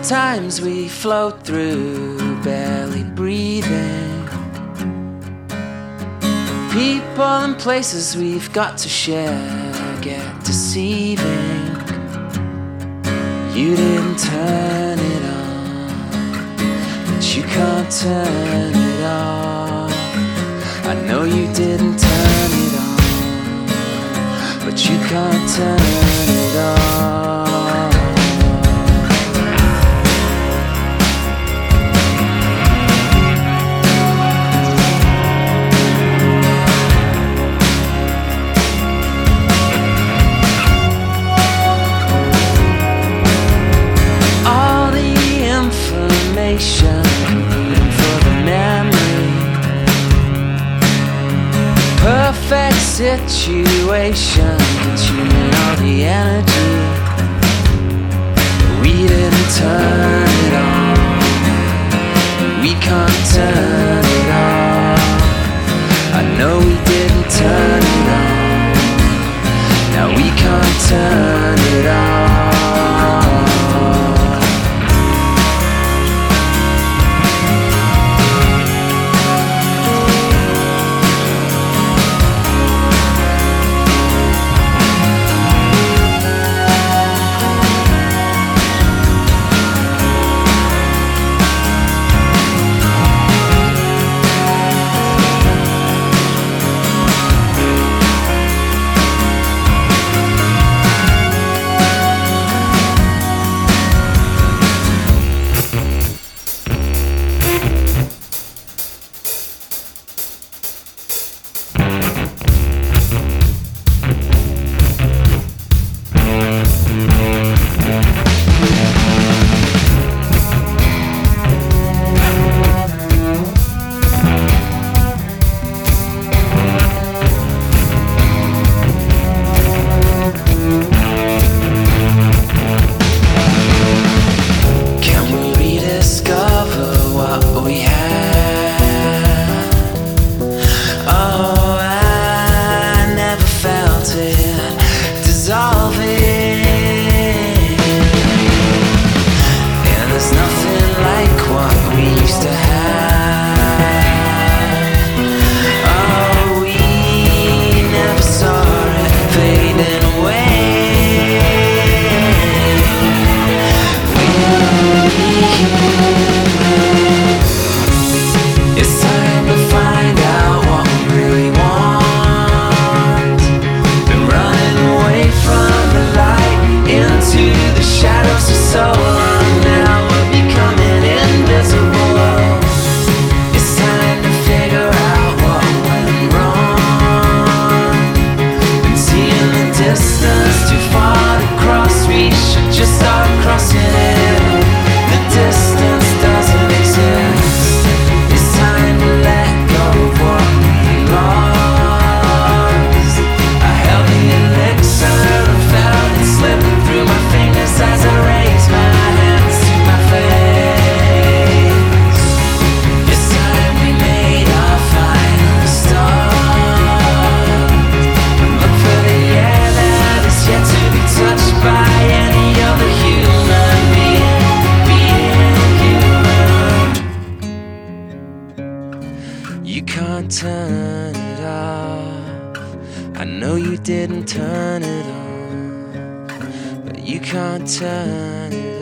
times we float through, barely breathing. People and places we've got to share get deceiving. You didn't turn it on, but you can't turn it off. I know you didn't turn it on, but you can't turn it off. For the memory, perfect situation, consuming all the energy. We didn't turn it on, we can't turn it off. I know we didn't turn it on, now we can't turn it off. You can't turn it off. I know you didn't turn it on, but you can't turn it off.